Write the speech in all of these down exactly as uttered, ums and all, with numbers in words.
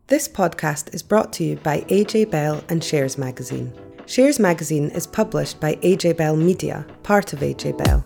This podcast is brought to you by A J Bell and Shares Magazine. Shares Magazine is published by A J Bell Media, part of A J Bell.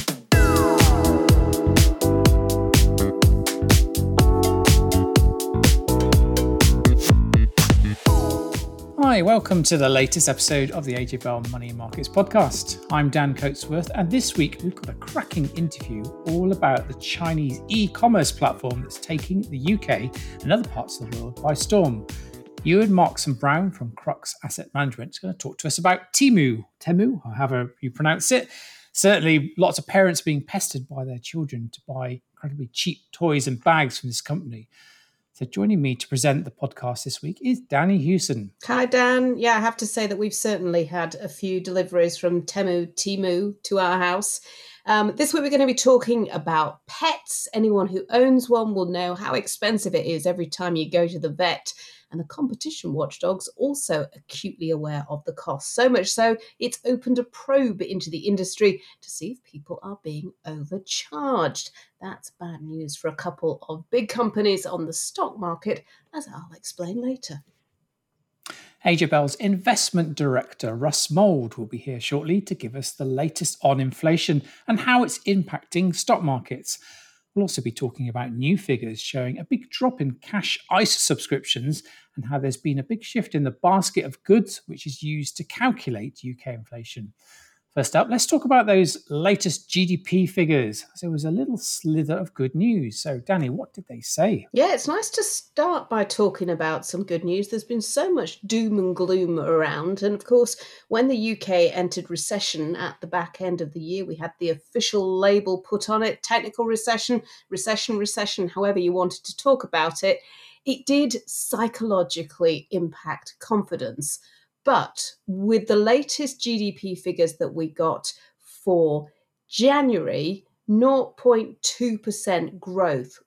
Hi, welcome to the latest episode of the A J Bell Money Markets podcast. I'm Dan Coatsworth, and this week we've got a cracking interview all about the Chinese e-commerce platform that's taking the U K and other parts of the world by storm. Ewan Markson-Brown from Crux Asset Management is going to talk to us about Temu, Temu, or however you pronounce it. Certainly lots of parents being pestered by their children to buy incredibly cheap toys and bags from this company. So joining me to present the podcast this week is Danny Hewson. Hi, Dan. Yeah, I have to say that we've certainly had a few deliveries from Temu, Temu to our house. Um, this week we're going to be talking about pets. Anyone who owns one will know how expensive it is every time you go to the vet. And the competition watchdog's also acutely aware of the cost. So much so, it's opened a probe into the industry to see if people are being overcharged. That's bad news for a couple of big companies on the stock market, as I'll explain later. A J Bell's investment director, Russ Mould, will be here shortly to give us the latest on inflation and how it's impacting stock markets. We'll also be talking about new figures showing a big drop in cash I S A subscriptions and how there's been a big shift in the basket of goods which is used to calculate U K inflation. First up, let's talk about those latest G D P figures. There was a little slither of good news. So, Danny, what did they say? Yeah, it's nice to start by talking about some good news. There's been so much doom and gloom around. And of course, when the U K entered recession at the back end of the year, we had the official label put on it, technical recession, recession, recession, however you wanted to talk about it. It did psychologically impact confidence. But with the latest G D P figures that we got for January, zero point two percent growth.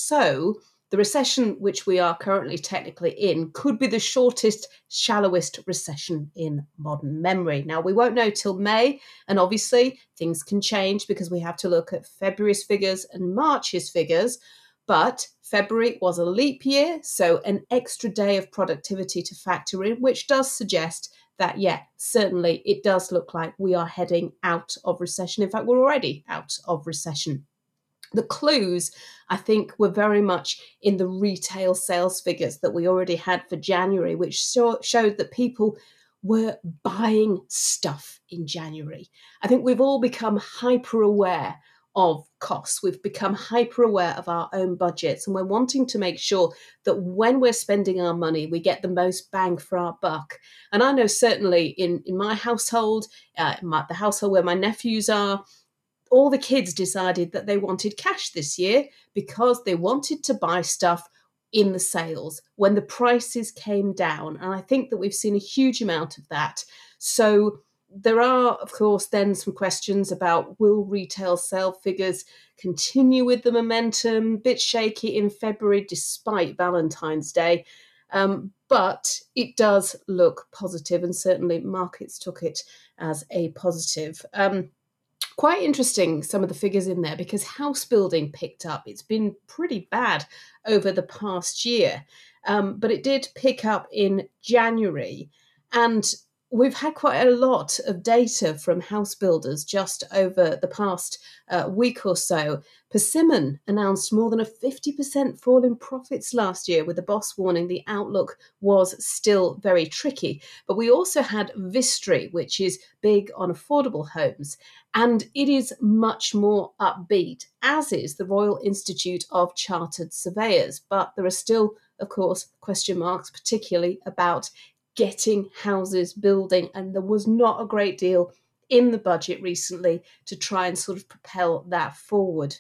So the recession which we are currently technically in could be the shortest, shallowest recession in modern memory. Now, we won't know till May, and obviously things can change because we have to look at February's figures and March's figures. But February was a leap year, so an extra day of productivity to factor in, which does suggest that, yeah, certainly it does look like we are heading out of recession. In fact, we're already out of recession. The clues, I think, were very much in the retail sales figures that we already had for January, which show, showed that people were buying stuff in January. I think we've all become hyper aware of costs. We've become hyper aware of our own budgets, and we're wanting to make sure that when we're spending our money, we get the most bang for our buck. And I know certainly in, in my household, uh, my, the household where my nephews are, all the kids decided that they wanted cash this year because they wanted to buy stuff in the sales when the prices came down. And I think that we've seen a huge amount of that. So there are, of course, then some questions about will retail sale figures continue with the momentum? Bit shaky in February despite Valentine's Day. Um, but it does look positive, and certainly markets took it as a positive. Um, quite interesting, some of the figures in there, because house building picked up. It's been pretty bad over the past year, um, but it did pick up in January. And we've had quite a lot of data from house builders just over the past uh, week or so. Persimmon announced more than a fifty percent fall in profits last year, with the boss warning the outlook was still very tricky. But we also had Vistry, which is big on affordable homes, and it is much more upbeat, as is the Royal Institute of Chartered Surveyors. But there are still, of course, question marks, particularly about getting houses building, and there was not a great deal in the budget recently to try and sort of propel that forward.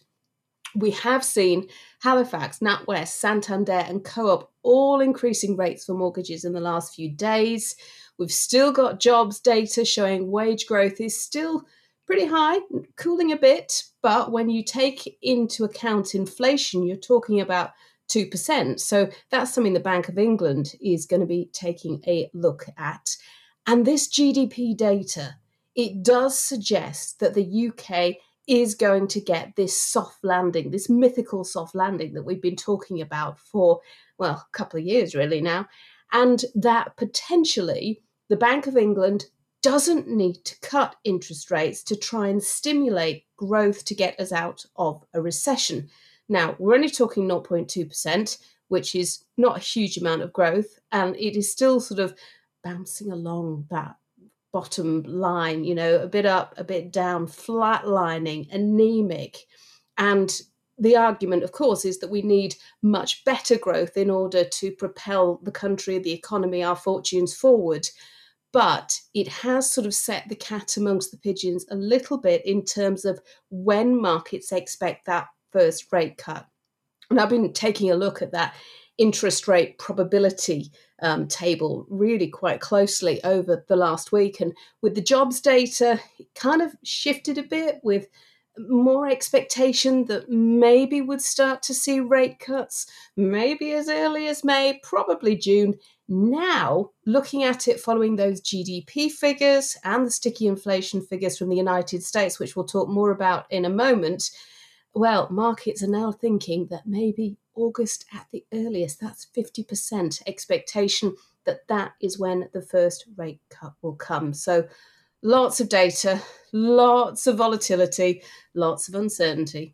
We have seen Halifax, NatWest, Santander and Co-op all increasing rates for mortgages in the last few days. We've still got jobs data showing wage growth is still pretty high, cooling a bit, but when you take into account inflation, you're talking about two percent. So that's something the Bank of England is going to be taking a look at. And this G D P data, it does suggest that the U K is going to get this soft landing, this mythical soft landing that we've been talking about for, well, a couple of years really now, and that potentially the Bank of England doesn't need to cut interest rates to try and stimulate growth to get us out of a recession. Now, we're only talking zero point two percent, which is not a huge amount of growth, and it is still sort of bouncing along that bottom line, you know, a bit up, a bit down, flatlining, anemic. And the argument, of course, is that we need much better growth in order to propel the country, the economy, our fortunes forward. But it has sort of set the cat amongst the pigeons a little bit in terms of when markets expect that first rate cut. And I've been taking a look at that interest rate probability um, table really quite closely over the last week. And with the jobs data, it kind of shifted a bit with more expectation that maybe we'd start to see rate cuts, maybe as early as May, probably June. Now, looking at it following those G D P figures and the sticky inflation figures from the United States, which we'll talk more about in a moment, well, markets are now thinking that maybe August at the earliest, that's fifty percent expectation that that is when the first rate cut will come. So lots of data, lots of volatility, lots of uncertainty.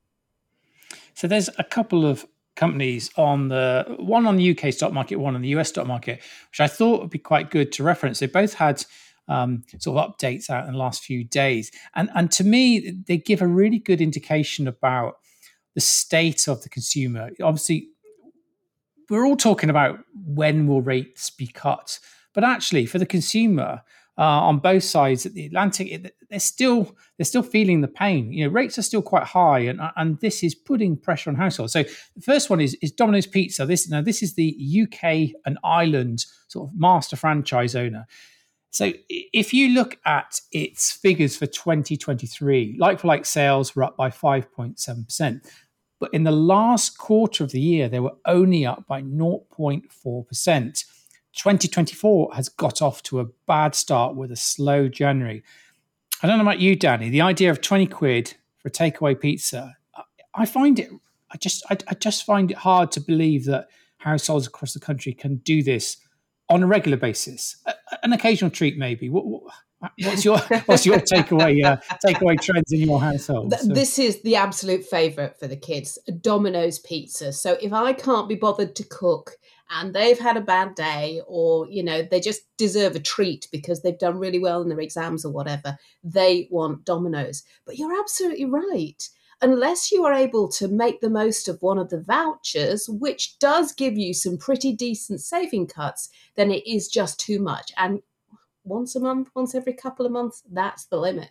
So there's a couple of companies on the, one on the U K stock market, one on the U S stock market, which I thought would be quite good to reference. They both had um, sort of updates out in the last few days. And, and to me, they give a really good indication about the state of the consumer. Obviously, we're all talking about when will rates be cut, but actually for the consumer, Uh, on both sides of the Atlantic, it, they're still they're still feeling the pain. You know, rates are still quite high, and and this is putting pressure on households. So the first one is is Domino's Pizza. This now this is the U K and Ireland sort of master franchise owner. So if you look at its figures for twenty twenty-three, like-for-like sales were up by five point seven percent. But in the last quarter of the year, they were only up by zero point four percent. twenty twenty-four has got off to a bad start with a slow January. I don't know about you, Danny. The idea of twenty quid for a takeaway pizza, I find it, I just, I, I just find it hard to believe that households across the country can do this on a regular basis. A, an occasional treat, maybe. What, what's your, what's your takeaway, uh, takeaway trends in your household? So. This is the absolute favourite for the kids, Domino's Pizza. So if I can't be bothered to cook, and they've had a bad day, or, you know, they just deserve a treat because they've done really well in their exams or whatever, they want Domino's. But you're absolutely right. Unless you are able to make the most of one of the vouchers, which does give you some pretty decent saving cuts, then it is just too much. And once a month, once every couple of months, that's the limit.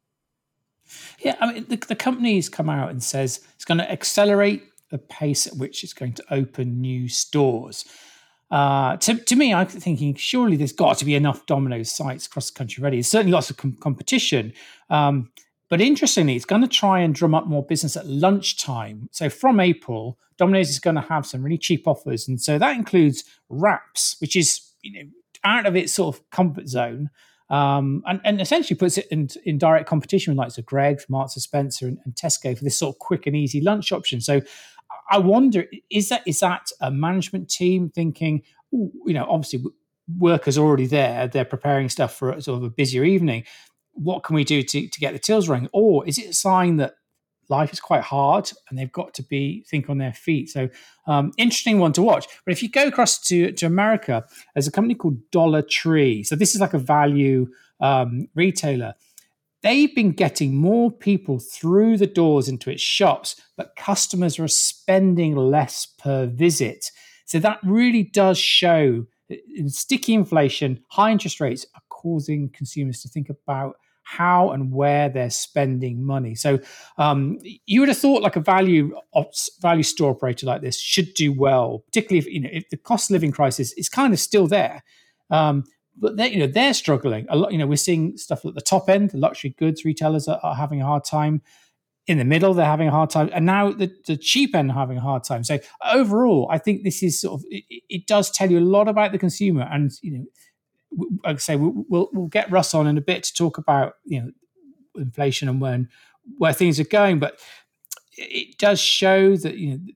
Yeah, I mean, the, the company's come out and says it's going to accelerate the pace at which it's going to open new stores. Uh, to, to me, I'm thinking, surely there's got to be enough Domino's sites across the country already. There's certainly lots of com- competition. Um, but interestingly, it's going to try and drum up more business at lunchtime. So from April, Domino's is going to have some really cheap offers. And so that includes wraps, which is, you know, out of its sort of comfort zone. Um, and, and essentially puts it in, in direct competition with like the Greggs, Marks and Spencer, and, and Tesco for this sort of quick and easy lunch option. So I wonder, is that is that a management team thinking, ooh, you know, obviously workers are already there, they're preparing stuff for sort of a busier evening. What can we do to, to get the tills running? Or is it a sign that life is quite hard and they've got to be think on their feet? So um, interesting one to watch. But if you go across to, to America, there's a company called Dollar Tree. So this is like a value um, retailer. They've been getting more people through the doors into its shops, but customers are spending less per visit. So that really does show that sticky inflation, high interest rates are causing consumers to think about how and where they're spending money. So um, you would have thought like a value value store operator like this should do well, particularly if, you know, if the cost of living crisis is kind of still there. Um, But they, you know, they're struggling a lot. You know, we're seeing stuff at the top end. The luxury goods retailers are, are having a hard time. In the middle, they're having a hard time, and now the, the cheap end are having a hard time. So overall, I think this is sort of it, it does tell you a lot about the consumer. And you know, like I say, we'll, we'll we'll get Russ on in a bit to talk about, you know, inflation and when where things are going. But it does show that, you know,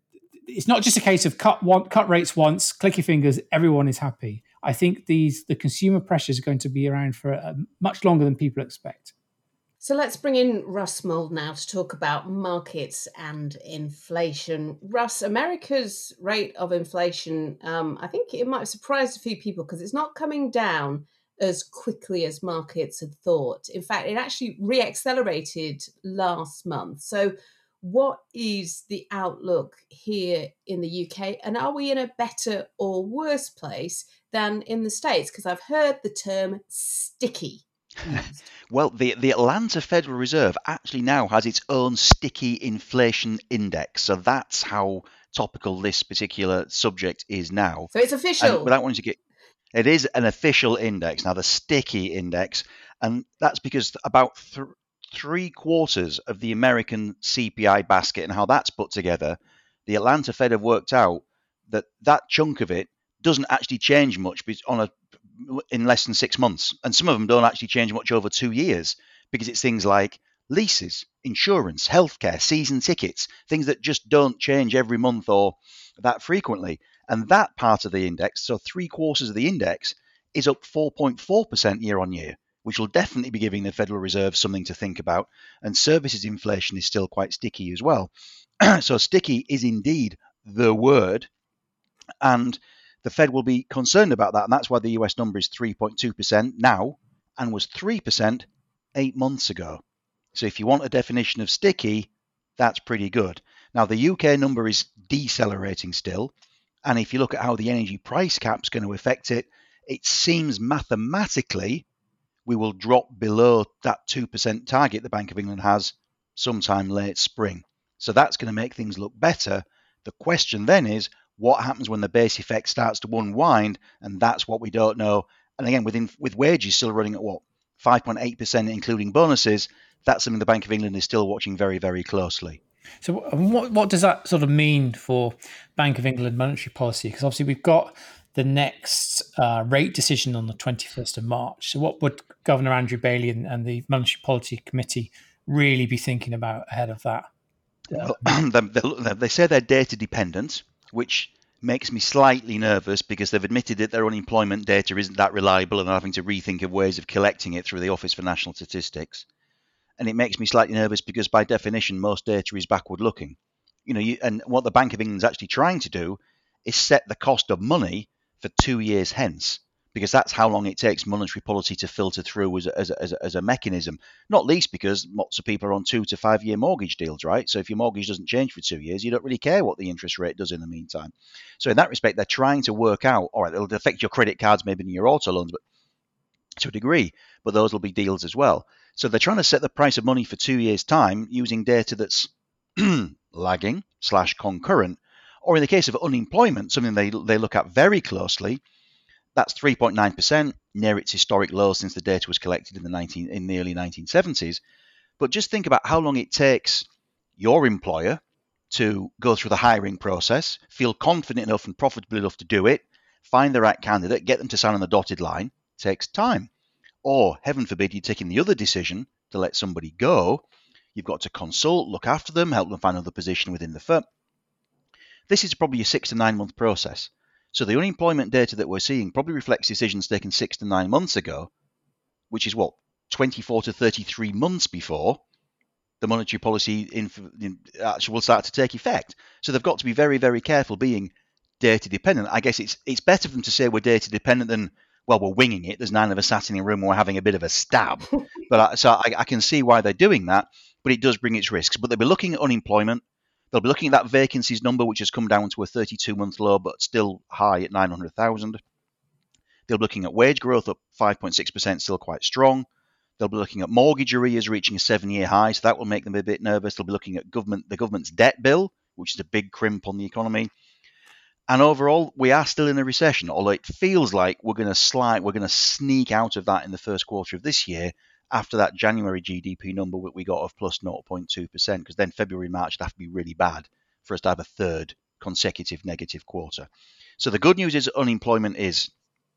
it's not just a case of cut one, cut rates once, click your fingers, everyone is happy. I think these the consumer pressures are going to be around for uh, much longer than people expect. So let's bring in Russ Mould now to talk about markets and inflation. Russ, America's rate of inflation, um, I think it might have surprised a few people because it's not coming down as quickly as markets had thought. In fact, it actually re-accelerated last month. So what is the outlook here in the U K? And are we in a better or worse place than in the States? Because I've heard the term sticky used. Well, the, the Atlanta Federal Reserve actually now has its own sticky inflation index. So that's how topical this particular subject is now. So it's official. And without wanting to get, it is an official index now, the sticky index, and that's because about th- three quarters of the American C P I basket and how that's put together, the Atlanta Fed have worked out that that chunk of it doesn't actually change much on a in less than six months. And some of them don't actually change much over two years because it's things like leases, insurance, healthcare, season tickets, things that just don't change every month or that frequently. And that part of the index, so three quarters of the index, is up four point four percent year on year, which will definitely be giving the Federal Reserve something to think about. And services inflation is still quite sticky as well. So sticky is indeed the word. And the Fed will be concerned about that, and that's why the U S number is three point two percent now and was three percent eight months ago. So if you want a definition of sticky, that's pretty good. Now, the U K number is decelerating still, and if you look at how the energy price cap is going to affect it, it seems mathematically we will drop below that two percent target the Bank of England has sometime late spring. So that's going to make things look better. The question then is, what happens when the base effect starts to unwind? And that's what we don't know. And again, within, with wages still running at what, five point eight percent, including bonuses, that's something the Bank of England is still watching very, very closely. So what, what does that sort of mean for Bank of England monetary policy? Because obviously we've got the next uh, rate decision on the twenty-first of March. So what would Governor Andrew Bailey and, and the Monetary Policy Committee really be thinking about ahead of that? Well, they, they say they're data dependent, which makes me slightly nervous because they've admitted that their unemployment data isn't that reliable and they're having to rethink of ways of collecting it through the Office for National Statistics. And it makes me slightly nervous because by definition, most data is backward looking. You know, you, and what the Bank of England is actually trying to do is set the cost of money for two years hence, because that's how long it takes monetary policy to filter through as a, as a, as a, as a mechanism, not least because lots of people are on two to five year mortgage deals, right? So if your mortgage doesn't change for two years, you don't really care what the interest rate does in the meantime. So in that respect, they're trying to work out, all right, it'll affect your credit cards, maybe in your auto loans, but to a degree, but those will be deals as well. So they're trying to set the price of money for two years' time using data that's lagging slash concurrent, or in the case of unemployment, something they they look at very closely. That's three point nine percent, near its historic low since the data was collected in the nineteen in the early nineteen seventies. But just think about how long it takes your employer to go through the hiring process, feel confident enough and profitable enough to do it, find the right candidate, get them to sign on the dotted line. It takes time. Or, heaven forbid, you're taking the other decision to let somebody go. You've got to consult, look after them, help them find another position within the firm. This is probably a six to nine month process. So the unemployment data that we're seeing probably reflects decisions taken six to nine months ago, which is what, twenty-four to thirty-three months before the monetary policy in, in, actually will start to take effect. So they've got to be very, very careful being data dependent. I guess it's it's better for them to say we're data dependent than, well, we're winging it. There's nine of us sat in a room and we're having a bit of a stab. But I, so I, I can see why they're doing that, but it does bring its risks. But they'll be looking at unemployment. They'll be looking at that vacancies number, which has come down to a thirty-two month low, but still high at nine hundred thousand. They'll be looking at wage growth up five point six percent, still quite strong. They'll be looking at mortgage arrears reaching a seven-year high, so that will make them a bit nervous. They'll be looking at government, the government's debt bill, which is a big crimp on the economy. And overall, we are still in a recession, although it feels like we're going to slide, we're going to sneak out of that in the first quarter of this year after that January G D P number that we got of plus zero point two percent, because then February and March would have to be really bad for us to have a third consecutive negative quarter. So the good news is unemployment is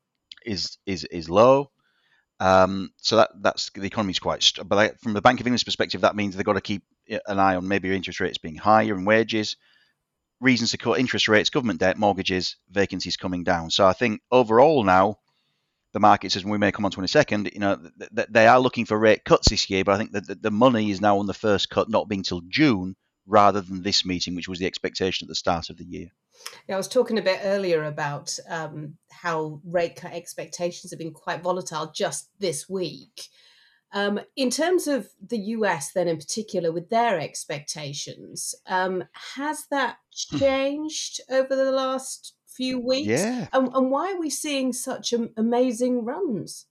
is is is low. Um, so that that's the economy's quite, st- but I, from the Bank of England's perspective, that means they've got to keep an eye on maybe interest rates being higher and wages. reasons to cut interest rates, government debt, mortgages, vacancies coming down. So I think overall now, the market says, and we may come on to in a second, you know, th- th- they are looking for rate cuts this year, but I think that the, the money is now on the first cut not being till June rather than this meeting, which was the expectation at the start of the year. Yeah, I was talking a bit earlier about um, how rate cut expectations have been quite volatile just this week. Um, in terms of the U S then in particular with their expectations, um, has that changed over the last few weeks? Yeah. And, and why are we seeing such am- amazing runs?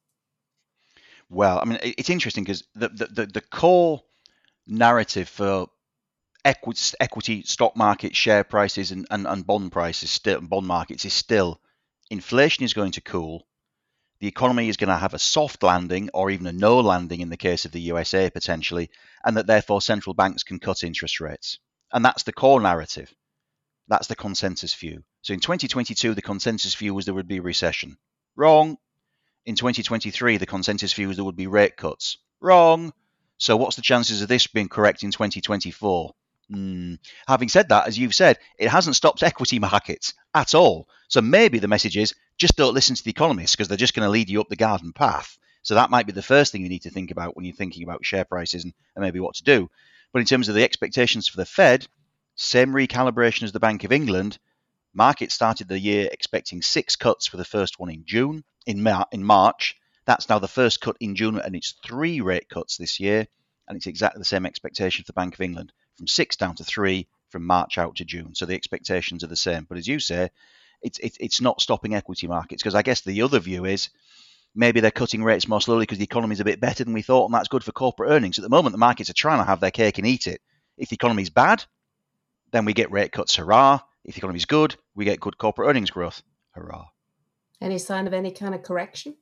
Well, I mean, it- it's interesting because the, the, the, the core narrative for equity, equity stock market share prices and, and, and bond prices, still bond markets is still inflation is going to cool. The economy is going to have a soft landing or even a no landing in the case of the U S A potentially, and that therefore central banks can cut interest rates. And that's the core narrative. That's the consensus view. So in twenty twenty-two, the consensus view was there would be a recession. Wrong. In twenty twenty-three, the consensus view was there would be rate cuts. Wrong. So what's the chances of this being correct in twenty twenty-four? Hmm. Having said that, as you've said, it hasn't stopped equity markets at all. So maybe the message is just don't listen to the economists because they're just going to lead you up the garden path. So that might be the first thing you need to think about when you're thinking about share prices and, and maybe what to do. But in terms of the expectations for the Fed, same recalibration as the Bank of England. Markets started the year expecting six cuts for the first one in June. In, Mar- in March, that's now the first cut in June, and it's three rate cuts this year. And it's exactly the same expectation for the Bank of England, from six down to three from March out to June. So the expectations are the same. But as you say, it's it's, it's not stopping equity markets, because I guess the other view is maybe they're cutting rates more slowly because the economy is a bit better than we thought, and that's good for corporate earnings. At the moment, the markets are trying to have their cake and eat it. If the economy is bad, then we get rate cuts, hurrah. If the economy is good, we get good corporate earnings growth, hurrah. Any sign of any kind of correction?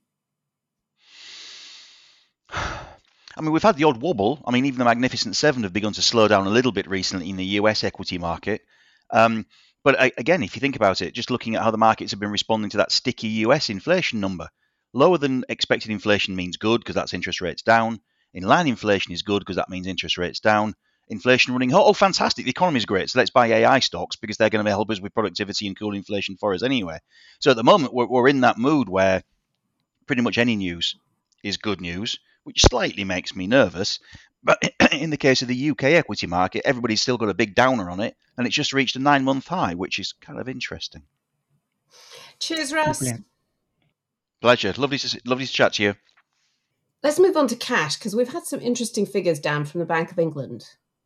I mean, we've had the odd wobble. I mean, even the Magnificent Seven have begun to slow down a little bit recently in the U S equity market. Um, but I, again, if you think about it, just looking at how the markets have been responding to that sticky U S inflation number, lower than expected inflation means good because that's interest rates down. In line inflation is good because that means interest rates down. Inflation running hot, oh, fantastic, the economy is great, so let's buy A I stocks because they're going to help us with productivity and cool inflation for us anyway. So at the moment, we're, we're in that mood where pretty much any news is good news, which slightly makes me nervous. But in the case of the U K equity market, everybody's still got a big downer on it, and it's just reached a nine-month high, which is kind of interesting. Cheers, Russ. Brilliant. Pleasure. Lovely to, lovely to chat to you. Let's move on to cash, because we've had some interesting figures down from the Bank of England.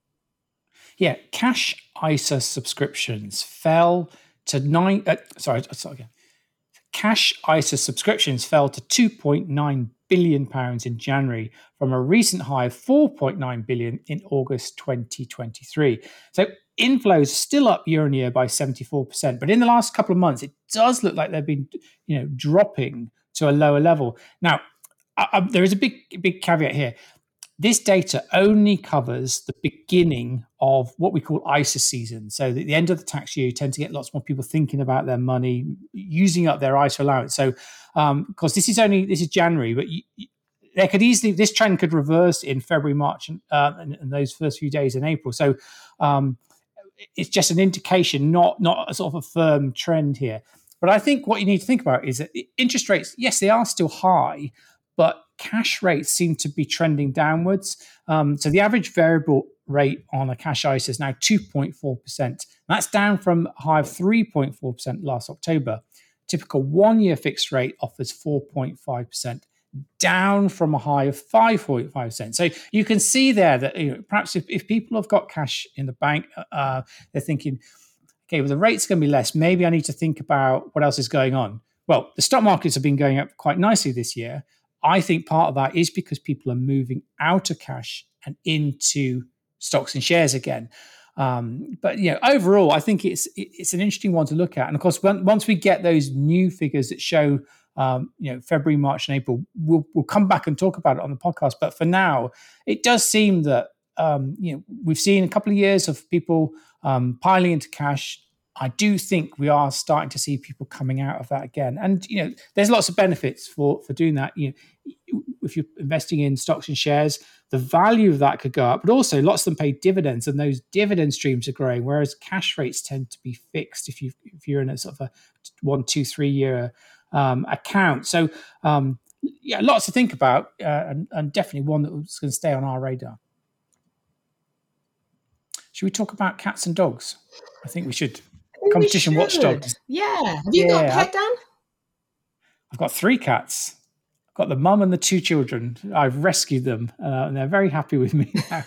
Yeah, cash I S A subscriptions fell to nine. Uh, sorry, sorry again. Cash I S A subscriptions fell to two point nine billion pounds in January from a recent high of four point nine billion pounds in August twenty twenty-three. So inflows still up year on year by seventy-four percent, but in the last couple of months, it does look like they've been, you know, dropping to a lower level. Now, uh, uh, there is a big, big caveat here. This data only covers the beginning of what we call I S A season. So at the end of the tax year, you tend to get lots more people thinking about their money, using up their I S A allowance. So, um, because this is only this is January, but you, you, there could easily this trend could reverse in February, March, and, uh, and, and those first few days in April. So, um, it's just an indication, not not a sort of a firm trend here. But I think what you need to think about is that interest rates, yes, they are still high, but cash rates seem to be trending downwards. Um, so the average variable rate on a cash I S A is now two point four percent. That's down from a high of three point four percent last October. Typical one-year fixed rate offers four point five percent, down from a high of five point five percent. So you can see there that, you know, perhaps if, if people have got cash in the bank, uh, they're thinking, okay, well, the rate's going to be less. Maybe I need to think about what else is going on. Well, the stock markets have been going up quite nicely this year. I think part of that is because people are moving out of cash and into stocks and shares again. Um, but you know, overall, I think it's it's an interesting one to look at. And of course, when, once we get those new figures that show, um, you know, February, March, and April, we'll we'll come back and talk about it on the podcast. But for now, it does seem that um, you know we've seen a couple of years of people um, piling into cash, I do think we are starting to see people coming out of that again. And, you know, there's lots of benefits for, for doing that. You know, if you're investing in stocks and shares, the value of that could go up, but also lots of them pay dividends, and those dividend streams are growing, whereas cash rates tend to be fixed if, you, if you're in a sort of a one, two, three year um, account. So, um, yeah, lots to think about, uh, and, and definitely one that's going to stay on our radar. Should we talk about cats and dogs? I think we should. Competition watchdogs. Yeah. Have you yeah. got a pet, Dan? I've got three cats. I've got the mum and the two children. I've rescued them, uh, and they're very happy with me now.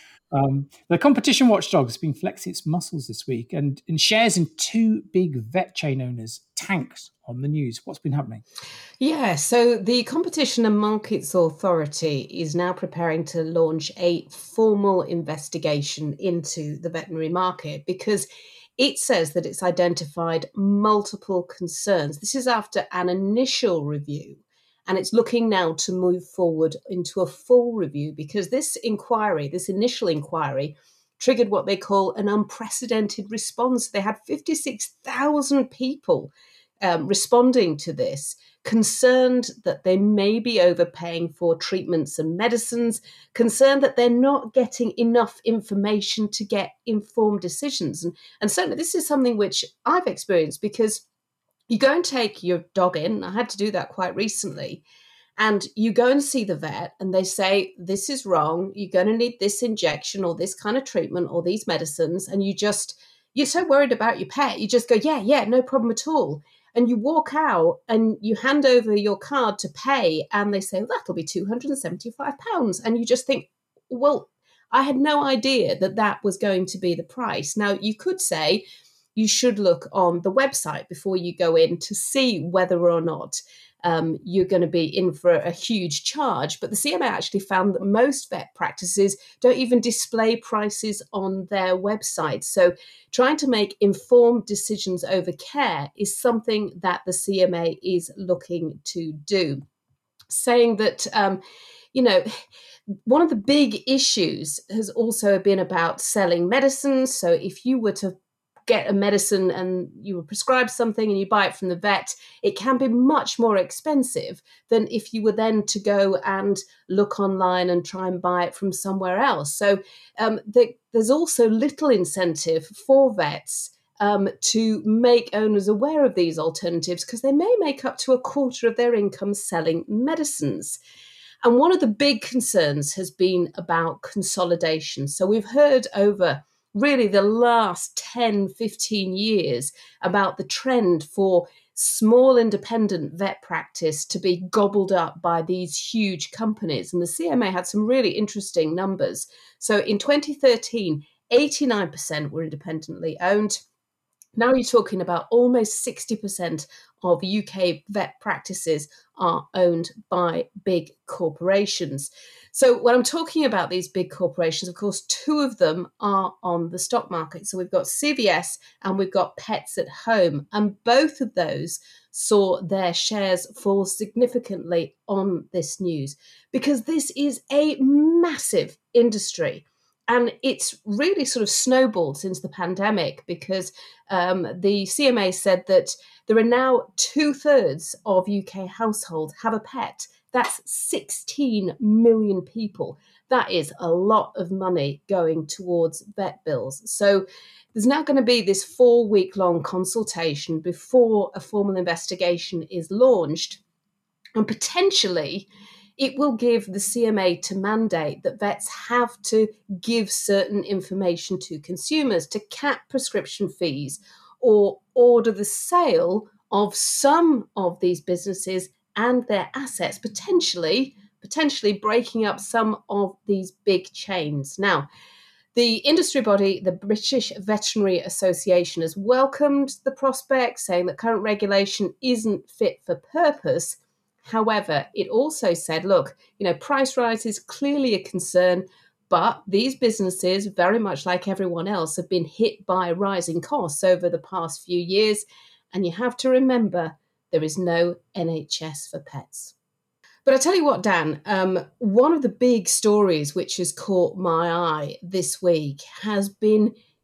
um, the competition watchdog has been flexing its muscles this week, and, and shares in two big vet chain owners tanked on the news. What's been happening? Yeah, so the Competition and Markets Authority is now preparing to launch a formal investigation into the veterinary market because it says that it's identified multiple concerns. This is after an initial review, and it's looking now to move forward into a full review because this inquiry, this initial inquiry, triggered what they call an unprecedented response. They had fifty-six thousand people um, responding to this, concerned that they may be overpaying for treatments and medicines, concerned that they're not getting enough information to get informed decisions. And, and certainly this is something which I've experienced because you go and take your dog in, I had to do that quite recently, and you go and see the vet and they say, this is wrong, you're going to need this injection or this kind of treatment or these medicines, and you just, you're so worried about your pet, you just go, yeah, yeah, no problem at all. And you walk out and you hand over your card to pay and they say, well, that'll be two hundred seventy-five pounds. And you just think, well, I had no idea that that was going to be the price. Now, you could say you should look on the website before you go in to see whether or not um, you're going to be in for a huge charge. But the C M A actually found that most vet practices don't even display prices on their website. So trying to make informed decisions over care is something that the C M A is looking to do. Saying that, um, you know, one of the big issues has also been about selling medicines. So if you were to get a medicine and you were prescribed something and you buy it from the vet, it can be much more expensive than if you were then to go and look online and try and buy it from somewhere else. So um, the, there's also little incentive for vets um, to make owners aware of these alternatives because they may make up to a quarter of their income selling medicines. And one of the big concerns has been about consolidation. So we've heard over really the last ten, fifteen years about the trend for small independent vet practice to be gobbled up by these huge companies. And the C M A had some really interesting numbers. So in twenty thirteen, eighty-nine percent were independently owned. Now you're talking about almost sixty percent of U K vet practices are owned by big corporations. So when I'm talking about these big corporations, of course, two of them are on the stock market. So we've got C V S and we've got Pets at Home. And both of those saw their shares fall significantly on this news because this is a massive industry. And it's really sort of snowballed since the pandemic because um, the C M A said that there are now two thirds of U K households have a pet. That's sixteen million people. That is a lot of money going towards vet bills. So there's now going to be this four week long consultation before a formal investigation is launched. And potentially it will give the C M A to mandate that vets have to give certain information to consumers to cap prescription fees or order the sale of some of these businesses and their assets, potentially, potentially breaking up some of these big chains. Now, the industry body, the British Veterinary Association, has welcomed the prospect, saying that current regulation isn't fit for purpose. However, it also said, look, you know, price rise is clearly a concern, but these businesses, very much like everyone else, have been hit by rising costs over the past few years. And you have to remember, there is no N H S for pets. But I tell you what, Dan, um, one of the big stories which has caught my eye this week has been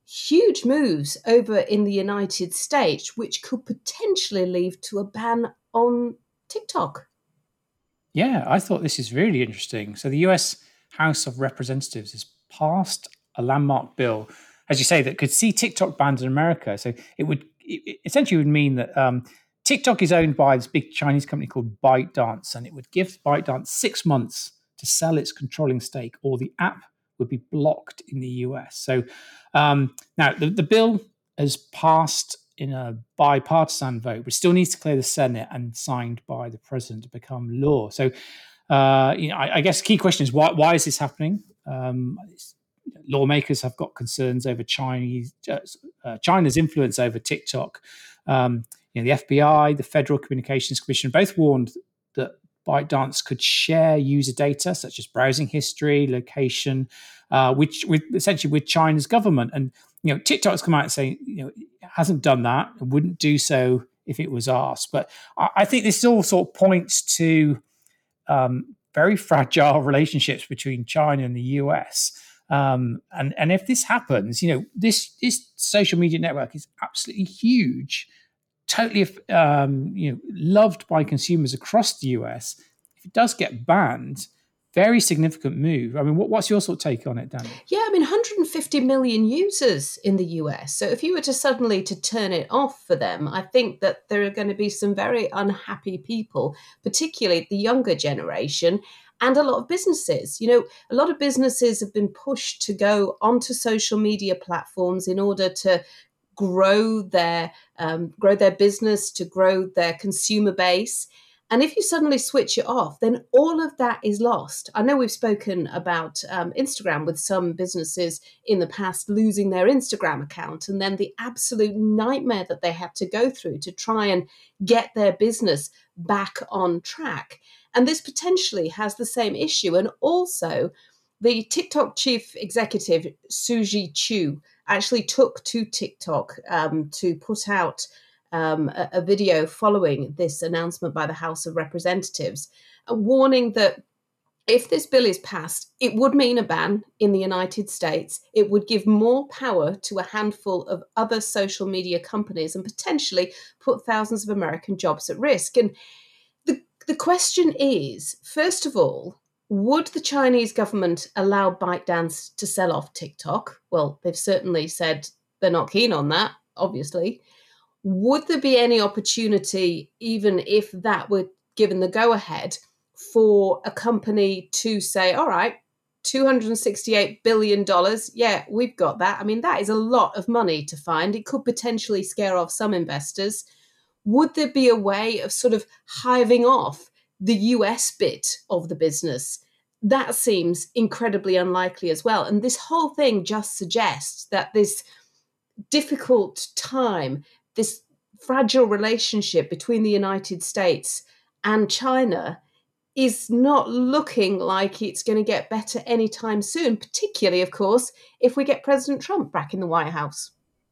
huge moves over in the United States, which could potentially lead to a ban on TikTok. Yeah, I thought this is really interesting. So the U S House of Representatives has passed a landmark bill, as you say, that could see TikTok banned in America. So it would it essentially would mean that um, TikTok is owned by this big Chinese company called ByteDance, and it would give ByteDance six months to sell its controlling stake, or the app would be blocked in the U S. So um, now the, the bill has passed in a bipartisan vote, but still needs to clear the Senate and signed by the president to become law. So, uh, you know, I, I guess the key question is why, why is this happening? Um, lawmakers have got concerns over Chinese uh, China's influence over TikTok. Um, you know, the F B I, the Federal Communications Commission, both warned that ByteDance could share user data such as browsing history, location, uh, which with essentially with China's government. And you know, TikTok's come out and saying, you know, it hasn't done that, it wouldn't do so if it was asked. But I, I think this all sort of points to um, very fragile relationships between China and the U S. Um, and and if this happens, you know, this this social media network is absolutely huge, totally um, you know loved by consumers across the U S. If it does get banned, very significant move. I mean, what, what's your sort of take on it, Dan? Yeah, I mean, one hundred fifty million users in the U S. So if you were to suddenly to turn it off for them, I think that there are going to be some very unhappy people, particularly the younger generation, and a lot of businesses. You know, a lot of businesses have been pushed to go onto social media platforms in order to grow their um, grow their business, to grow their consumer base. And if you suddenly switch it off, then all of that is lost. I know we've spoken about um, Instagram with some businesses in the past losing their Instagram account, and then the absolute nightmare that they had to go through to try and get their business back on track. And this potentially has the same issue. And also, the TikTok chief executive, Suji Chu, actually took to TikTok um, to put out Um, a, a video following this announcement by the House of Representatives, uh, warning that if this bill is passed, it would mean a ban in the United States. It would give more power to a handful of other social media companies and potentially put thousands of American jobs at risk. And the, the question is, first of all, would the Chinese government allow ByteDance to sell off TikTok? Well, they've certainly said they're not keen on that, obviously. Would there be any opportunity, even if that were given the go-ahead, for a company to say, all right, two hundred sixty-eight billion dollars, yeah, we've got that. I mean, that is a lot of money to find. It could potentially scare off some investors. Would there be a way of sort of hiving off the U S bit of the business? That seems incredibly unlikely as well. And this whole thing just suggests that this difficult time, this fragile relationship between the United States and China is not looking like it's going to get better anytime soon, particularly, of course, if we get President Trump back in the White House.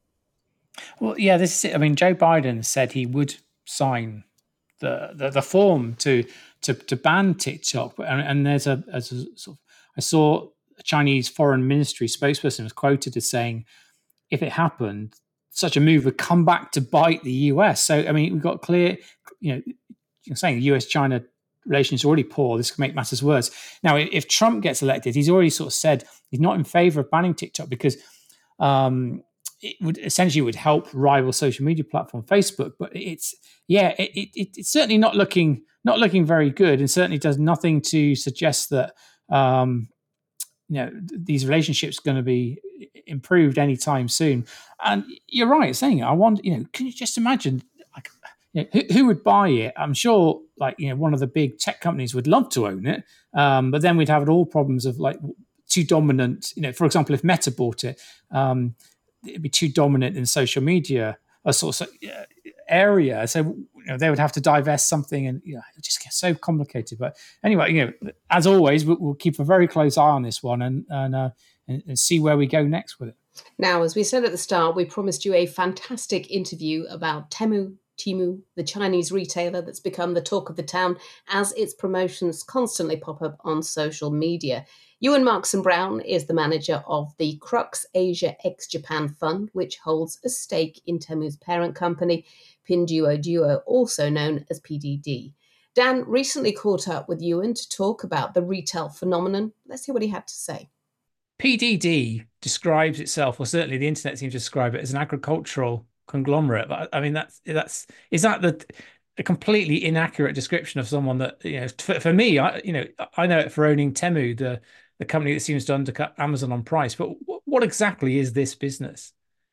Well, yeah, this is it. I mean, Joe Biden said he would sign the the, the form to to to ban TikTok, and, and there's a, as a sort of, I saw a Chinese foreign ministry spokesperson was quoted as saying, if it happened, such a move would come back to bite the U S. So, I mean, we've got clear, you know, you're saying the U S China relations are already poor. This could make matters worse. Now, if Trump gets elected, he's already sort of said he's not in favor of banning TikTok because um, it would essentially would help rival social media platform Facebook. But it's, yeah, it, it, it's certainly not looking not looking very good, and certainly does nothing to suggest that um, you know these relationships are going to be improved anytime soon. And you're right saying it. I wonder, you know, can you just imagine, like, you know, who, who would buy it? I'm sure, like, you know, one of the big tech companies would love to own it, um, but then we'd have all problems of like too dominant. You know, for example, if Meta bought it, um, it'd be too dominant in social media, a sort of uh, area. So you know, they would have to divest something, and you know, it just gets so complicated. But anyway, you know, as always, we'll, we'll keep a very close eye on this one and and. Uh, And, and see where we go next with it. Now, as we said at the start, we promised you a fantastic interview about Temu, Temu, the Chinese retailer that's become the talk of the town as its promotions constantly pop up on social media. Ewan Markson Brown is the manager of the Crux Asia ex-Japan Fund, which holds a stake in Temu's parent company, Pinduoduo, also known as P D D. Dan recently caught up with Ewan to talk about the retail phenomenon. Let's hear what he had to say. P D D describes itself, or certainly the internet seems to describe it, as an agricultural conglomerate. I mean, that's that's is that the a completely inaccurate description of someone that, you know, for, for me, I you know I know it for owning Temu, the the company that seems to undercut Amazon on price. But what, what exactly is this business?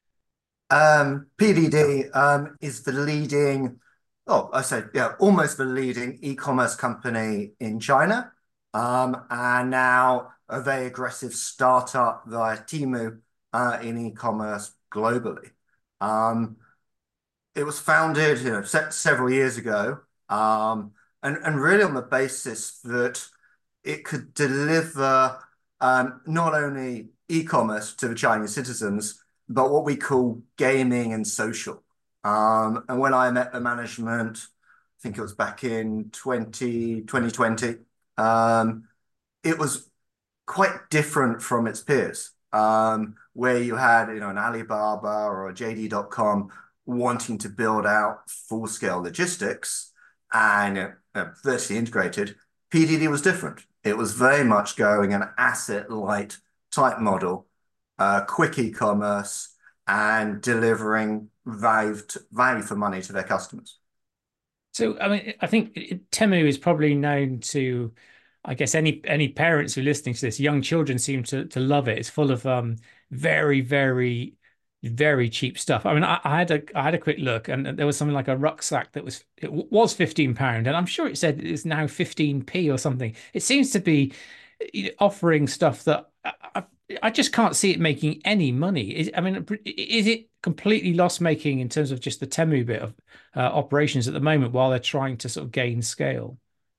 Um, P D D um, is the leading, oh, I say, yeah, almost the leading e-commerce company in China, um, and now a very aggressive startup via Temu uh, in e-commerce globally. Um, it was founded, you know, se several years ago, um, and and really on the basis that it could deliver um, not only e-commerce to the Chinese citizens, but what we call gaming and social. Um, and when I met the management, I think it was back in twenty twenty, um, it was quite different from its peers, um, where you had, you know, an Alibaba or a J D dot com wanting to build out full-scale logistics and uh, vertically integrated. P D D was different. It was very much going an asset-light type model, uh, quick e-commerce, and delivering value, to, value for money to their customers. So, I mean, I think Temu is probably known to, I guess, any any parents who are listening to this, young children seem to to love it. It's full of um very, very, very cheap stuff. I mean, I, I had a I had a quick look, and there was something like a rucksack that was it was fifteen pound, and I'm sure it said it's now fifteen p or something. It seems to be offering stuff that I, I just can't see it making any money. Is, I mean, is it completely loss-making in terms of just the Temu bit of uh, operations at the moment while they're trying to sort of gain scale?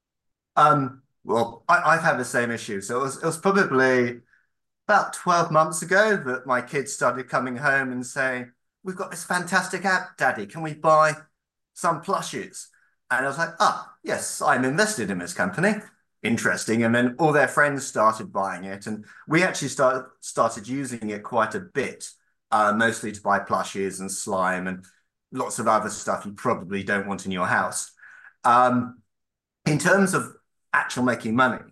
Um, well, I, I've had the same issue. So it was, it was probably about twelve months ago that my kids started coming home and saying, "We've got this fantastic app, Daddy. Can we buy some plushies?" And I was like, "Ah, yes, I'm invested in this company. Interesting." And then all their friends started buying it, and we actually started started using it quite a bit, uh, mostly to buy plushies and slime and lots of other stuff you probably don't want in your house. Um, in terms of actual making money,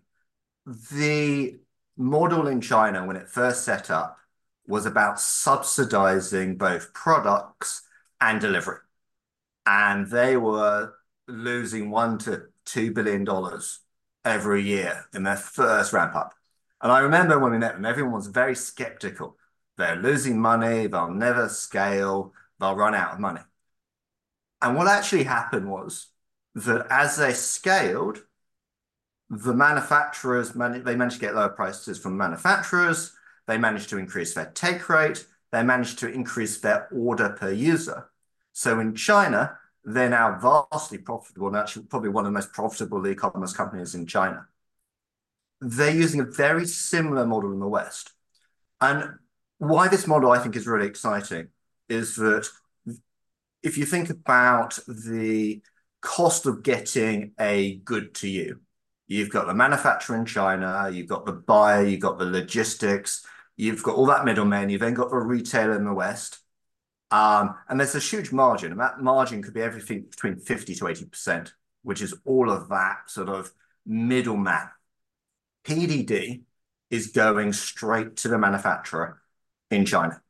the model in China when it first set up was about subsidizing both products and delivery, and they were losing one to two billion dollars every year in their first ramp up. And I remember when we met them, everyone was very skeptical. They're losing money, they'll never scale, they'll run out of money. And what actually happened was that as they scaled, the manufacturers, man they managed to get lower prices from manufacturers, they managed to increase their take rate, they managed to increase their order per user. So in China, they're now vastly profitable, and actually probably one of the most profitable e-commerce companies in China. They're using a very similar model in the West. And why this model I think is really exciting is that if you think about the cost of getting a good to you, you've got the manufacturer in China, you've got the buyer, you've got the logistics, you've got all that middleman, you've then got the retailer in the West. Um, and there's a huge margin, and that margin could be everything between fifty to eighty percent, which is all of that sort of middleman. P D D is going straight to the manufacturer in China.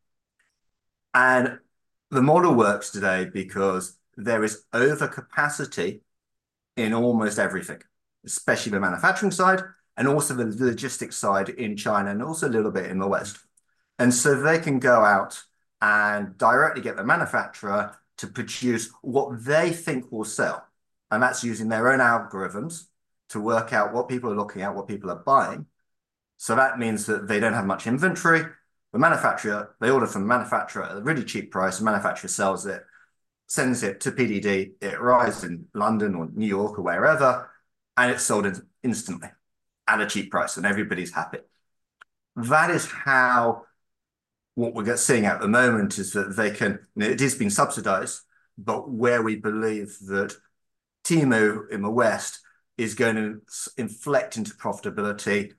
And the model works today because there is overcapacity in almost everything, especially the manufacturing side, and also the logistics side in China, and also a little bit in the West. And so they can go out and directly get the manufacturer to produce what they think will sell. And that's using their own algorithms to work out what people are looking at, what people are buying. So that means that they don't have much inventory. The manufacturer, they order from the manufacturer at a really cheap price, the manufacturer sells it, sends it to P D D, it arrives in London or New York or wherever, and it's sold in instantly at a cheap price, and everybody's happy. That is how what we're seeing at the moment is that they can, it is being subsidized, but where we believe that Temu in the West is going to inflect into profitability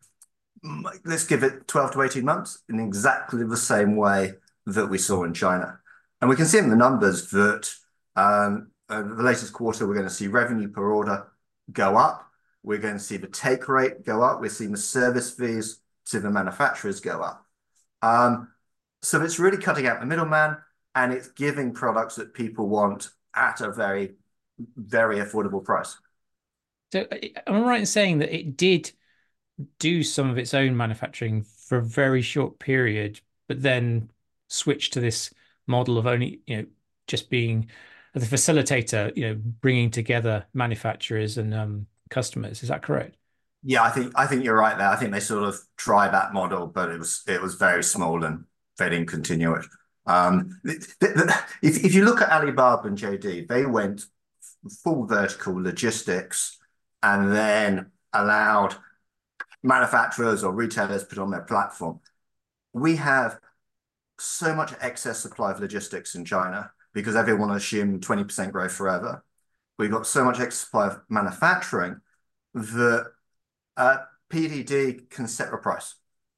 let's give it twelve to eighteen months in exactly the same way that we saw in China. And we can see in the numbers that um, uh, the latest quarter, we're going to see revenue per order go up. We're going to see the take rate go up. We're seeing the service fees to the manufacturers go up. Um, so it's really cutting out the middleman, and it's giving products that people want at a very, very affordable price. So am I right in saying that it did do some of its own manufacturing for a very short period, but then switch to this model of only, you know, just being the facilitator, you know, bringing together manufacturers and um, customers. Is that correct? Yeah, I think I think you're right there. I think they sort of tried that model, but it was it was very small and they didn't continue it. Um, the, the, if if you look at Alibaba and J D, they went full vertical logistics and then allowed manufacturers or retailers put on their platform. We have so much excess supply of logistics in China because everyone assumed twenty percent growth forever. We've got so much excess supply of manufacturing that uh, P D D can set a price.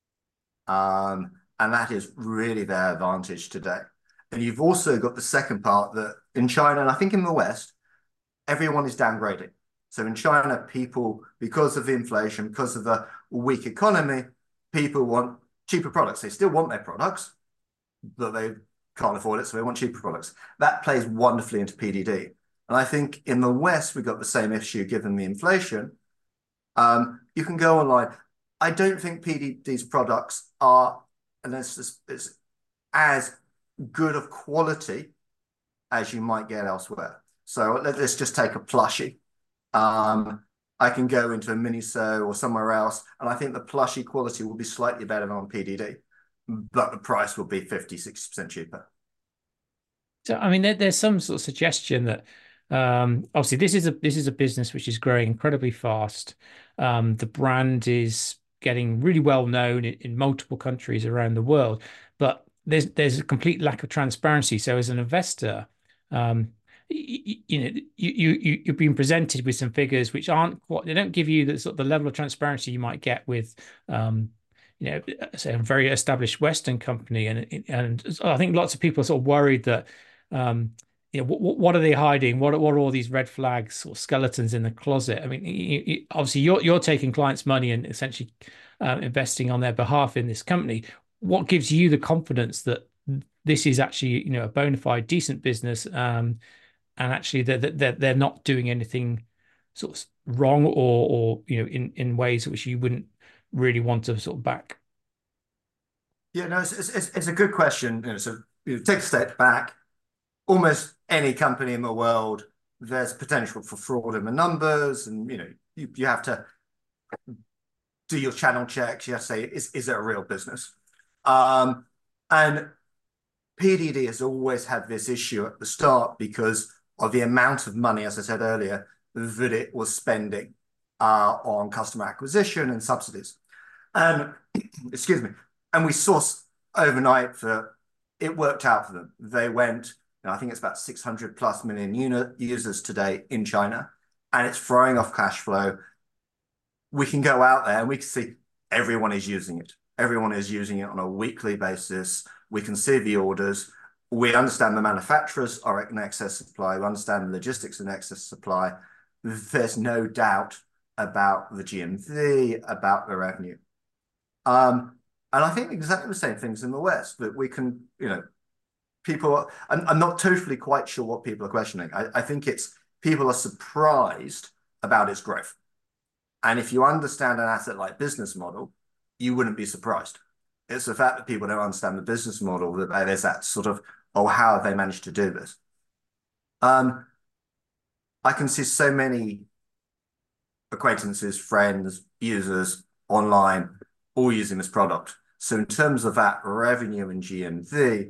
Um, and that is really their advantage today. And you've also got the second part that in China, and I think in the West, everyone is downgrading. So in China, people, because of the inflation, because of the weak economy, people want cheaper products. They still want their products, but they can't afford it, so they want cheaper products. That plays wonderfully into P D D. And I think in the West, we've got the same issue given the inflation. Um, you can go online. I don't think P D D's products are, unless it's, it's as good of quality as you might get elsewhere. So let's just take a plushie. Um, I can go into a Miniso or somewhere else, and I think the plushie quality will be slightly better than on P D D, but the price will be fifty, sixty percent cheaper. So, I mean, there, there's some sort of suggestion that um, obviously this is a this is a business which is growing incredibly fast. Um, the brand is getting really well known in, in multiple countries around the world, but there's there's a complete lack of transparency. So, as an investor, um, you, you know, you you you're being presented with some figures which aren't quite, they don't give you the sort of the level of transparency you might get with um, you know, say a very established Western company, and and I think lots of people are sort of worried that um, you know, what, what are they hiding? What are, what are all these red flags or skeletons in the closet? I mean, you, you, obviously you're you're taking clients' money and essentially uh, investing on their behalf in this company. What gives you the confidence that this is actually, you know, a bona fide decent business, um, and actually that they're, they're not doing anything sort of wrong or or you know in in ways which you wouldn't really want to sort of back? Yeah, no, it's, it's, it's a good question. You know, so you know, take a step back. Almost any company in the world, there's potential for fraud in the numbers, and you know you, you have to do your channel checks. You have to say, is, is it a real business? Um, and P D D has always had this issue at the start because of the amount of money, as I said earlier, that it was spending uh, on customer acquisition and subsidies. And excuse me, and we saw overnight that it worked out for them. They went, I think it's about six hundred plus million unit users today in China, and it's throwing off cash flow. We can go out there and we can see everyone is using it. Everyone is using it on a weekly basis. We can see the orders. We understand the manufacturers are in excess supply. We understand the logistics in excess supply. There's no doubt about the G M V, about the revenue. Um, and I think exactly the same things in the West, that we can, you know, people are, I'm, I'm not totally quite sure what people are questioning. I, I think it's people are surprised about its growth. And if you understand an asset-light business model, you wouldn't be surprised. It's the fact that people don't understand the business model that there's that sort of, oh, how have they managed to do this? Um, I can see so many acquaintances, friends, users online, all using this product. So in terms of that revenue and G M V,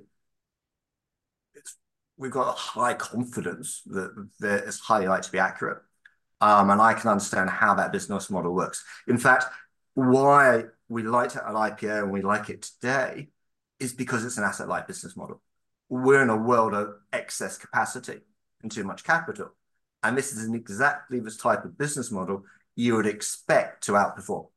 it's, we've got a high confidence that, that it's highly likely to be accurate. Um, and I can understand how that business model works. In fact, why we liked it at I P O and we like it today is because it's an asset-light business model. We're in a world of excess capacity and too much capital. And this is exactly this type of business model you would expect to outperform.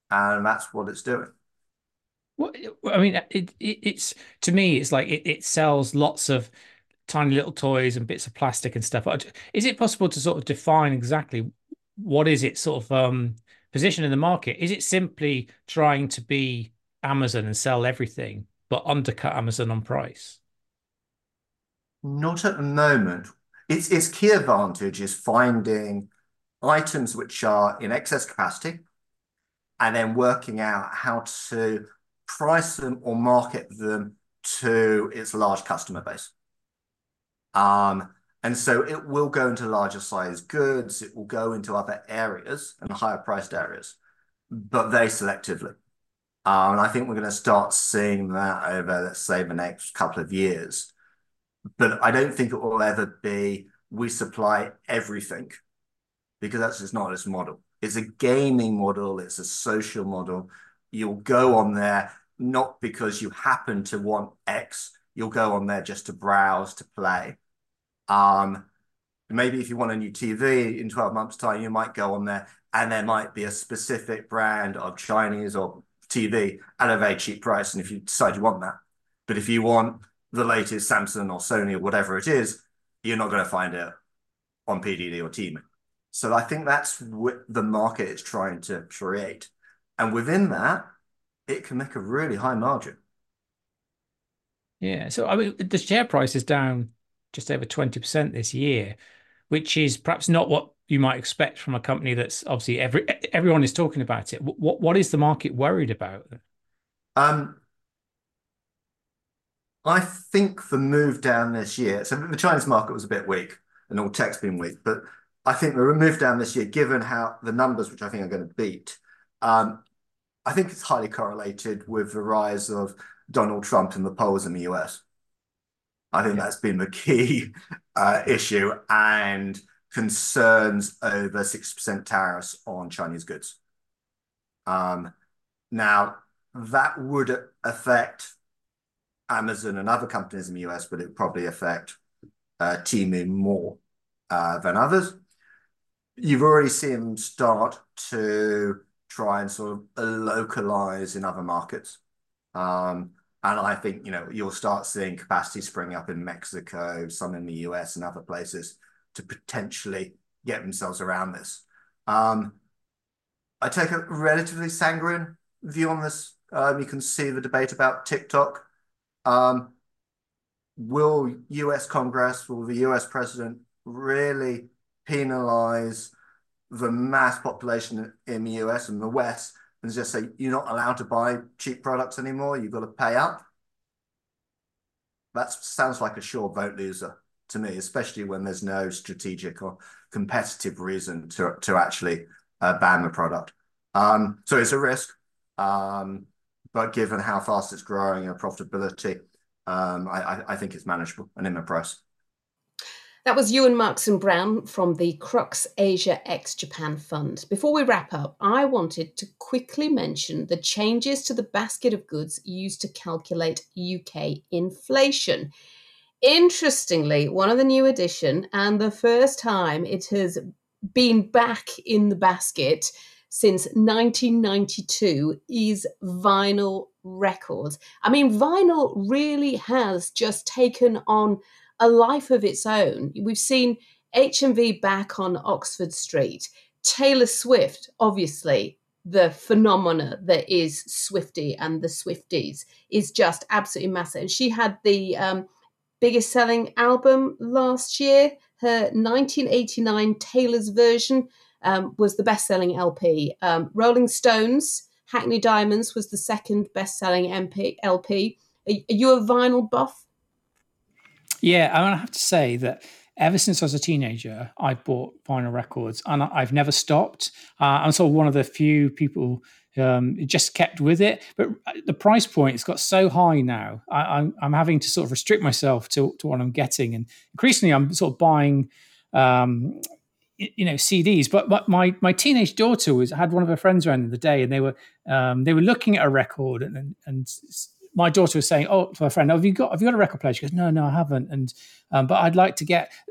And that's what it's doing. Well, I mean, it, it it's to me, it's like it, it sells lots of tiny little toys and bits of plastic and stuff. Is it possible to sort of define exactly what is it sort of um, position in the market? Is it simply trying to be Amazon and sell everything, but undercut Amazon on price? Not at the moment. Its its key advantage is finding items which are in excess capacity and then working out how to price them or market them to its large customer base. Um, and so it will go into larger size goods, it will go into other areas and higher priced areas, but very selectively. Um, and I think we're going to start seeing that over, let's say, the next couple of years. But I don't think it will ever be we supply everything, because that's just not its model. It's a gaming model, it's a social model. You'll go on there not because you happen to want X, you'll go on there just to browse, to play. Um, maybe if you want a new T V in twelve months' time, you might go on there and there might be a specific brand of Chinese or T V at a very cheap price. And if you decide you want that, but if you want the latest Samsung or Sony or whatever it is, you're not going to find it on P D D or Temu. So I think that's what the market is trying to create. And within that, it can make a really high margin. Yeah. So I mean, the share price is down just over twenty percent this year, which is perhaps not what you might expect from a company that's obviously every everyone is talking about it. What what is the market worried about? Um, I think the move down this year, so the Chinese market was a bit weak and all tech's been weak, but I think the move down this year, given how the numbers, which I think are going to beat, um, I think it's highly correlated with the rise of Donald Trump in the polls in the U S. I think that's been the key uh, issue, and concerns over six percent tariffs on Chinese goods. Um, now, that would affect Amazon and other companies in the U S, but it would probably affect uh, Temu more uh, than others. You've already seen them start to try and sort of localize in other markets. Um, and I think, you know, you'll start seeing capacity spring up in Mexico, some in the U S and other places to potentially get themselves around this. Um, I take a relatively sanguine view on this. Um, you can see the debate about TikTok. Um, will U S Congress, will the U S president really penalize the mass population in the U S and the West and just say, you're not allowed to buy cheap products anymore, you've got to pay up? That sounds like a sure vote loser to me, especially when there's no strategic or competitive reason to, to actually uh, ban the product. Um, so it's a risk, um, but given how fast it's growing and profitability, um, I, I think it's manageable and in the price. That was Euan Markson Brown from the Crux Asia X Japan Fund. Before we wrap up, I wanted to quickly mention the changes to the basket of goods used to calculate U K inflation. Interestingly, one of the new addition, and the first time it has been back in the basket since nineteen ninety-two, is vinyl records. I mean, vinyl really has just taken on a life of its own. We've seen H M V back on Oxford Street. Taylor Swift, obviously, the phenomena that is Swiftie and the Swifties, is just absolutely massive. And she had the um, biggest selling album last year. Her nineteen eighty-nine Taylor's version um, was the best-selling L P. Um, Rolling Stones, Hackney Diamonds was the second best-selling L P. Are you a vinyl buff? Yeah, I mean, I have to say that ever since I was a teenager, I bought vinyl records, and I've never stopped. Uh, I'm sort of one of the few people um, who just kept with it. But the price point has got so high now, I, I'm, I'm having to sort of restrict myself to, to what I'm getting. And increasingly, I'm sort of buying, um, you know, C Ds. But, but my my teenage daughter was had one of her friends around the other day, and they were um, they were looking at a record, and and. and my daughter was saying, "Oh, to her friend, oh, have you got have you got a record player?" She goes, "No, no, I haven't." And um, but I'd like to get.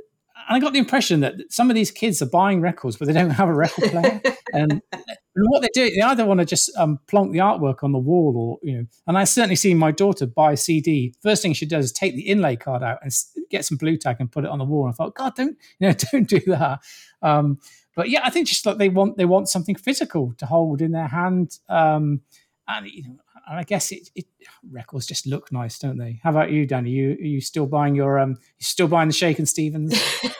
I got the impression that some of these kids are buying records, but they don't have a record player. and, and what they do, they either want to just um, plonk the artwork on the wall, or you know. And I certainly seen my daughter buy a C D. First thing she does is take the inlay card out and get some blue tack and put it on the wall. And I thought, God, don't you know, don't do that. Um, but yeah, I think just like they want they want something physical to hold in their hand. Um, and you know, and I guess it, it records just look nice, don't they? How about you, Danny? You are you still buying your um? You still buying the Shakin' Stevens?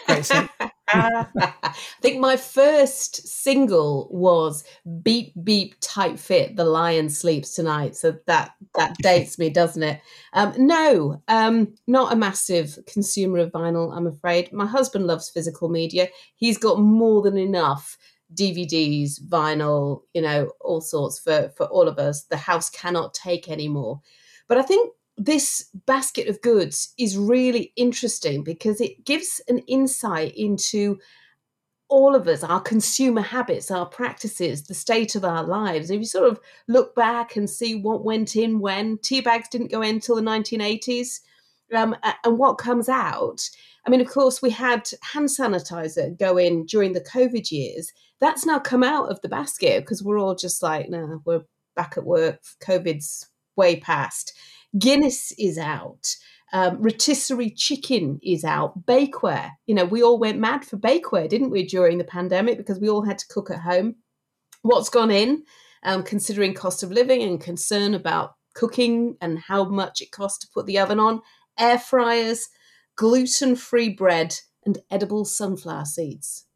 I think my first single was "Beep Beep Tight Fit." The Lion Sleeps Tonight. So that that dates me, doesn't it? Um, no, um, not a massive consumer of vinyl, I'm afraid. My husband loves physical media. He's got more than enough D V Ds, vinyl, you know, all sorts for, for all of us. The house cannot take anymore. But I think this basket of goods is really interesting because it gives an insight into all of us, our consumer habits, our practices, the state of our lives. If you sort of look back and see what went in when, tea bags didn't go in until the nineteen eighties, um, and what comes out. I mean, of course, we had hand sanitizer go in during the COVID years. That's now come out of the basket because we're all just like, no, we're back at work. COVID's way past. Guinness is out. Um, rotisserie chicken is out. Bakeware. You know, we all went mad for bakeware, didn't we, during the pandemic because we all had to cook at home. What's gone in, um, considering cost of living and concern about cooking and how much it costs to put the oven on? Air fryers, gluten-free bread, and edible sunflower seeds.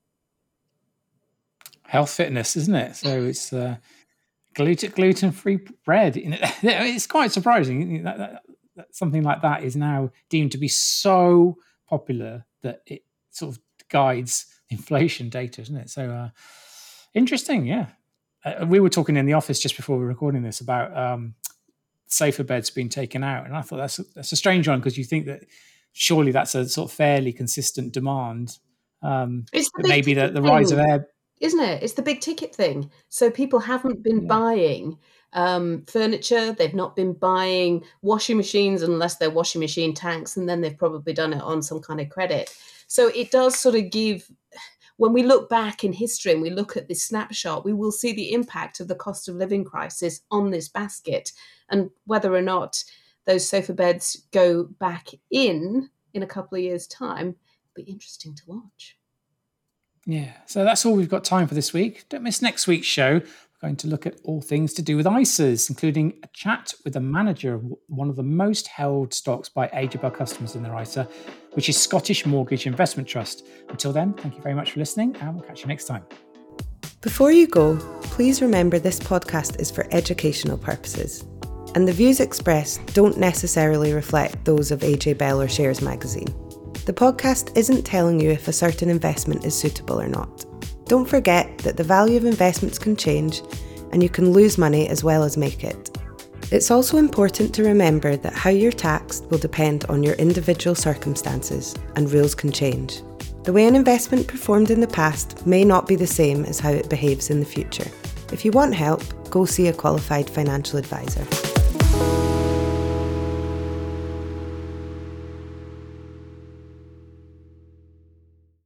Health fitness, isn't it? So it's uh, gluten gluten-free bread. It's quite surprising that, that, that something like that is now deemed to be so popular that it sort of guides inflation data, isn't it? So uh, interesting, yeah. Uh, we were talking in the office just before we were recording this about um, sofa beds being taken out, and I thought that's a, that's a strange one because you think that surely that's a sort of fairly consistent demand. Um, it's the but maybe the, the rise of air, isn't it? It's the big ticket thing. So people haven't been yeah. buying um, furniture. They've not been buying washing machines unless they're washing machine tanks, and then they've probably done it on some kind of credit. So it does sort of give. When we look back in history and we look at this snapshot, we will see the impact of the cost of living crisis on this basket, and whether or not those sofa beds go back in in a couple of years' time, it'll be interesting to watch. Yeah, so that's all we've got time for this week. Don't miss next week's show. We're going to look at all things to do with I S As, including a chat with the manager of one of the most held stocks by A J Bell customers in their I S A, which is Scottish Mortgage Investment Trust. Until then, thank you very much for listening, and we'll catch you next time. Before you go, please remember this podcast is for educational purposes, and the views expressed don't necessarily reflect those of A J Bell or Shares Magazine. The podcast isn't telling you if a certain investment is suitable or not. Don't forget that the value of investments can change, and you can lose money as well as make it. It's also important to remember that how you're taxed will depend on your individual circumstances, and rules can change. The way an investment performed in the past may not be the same as how it behaves in the future. If you want help, go see a qualified financial advisor.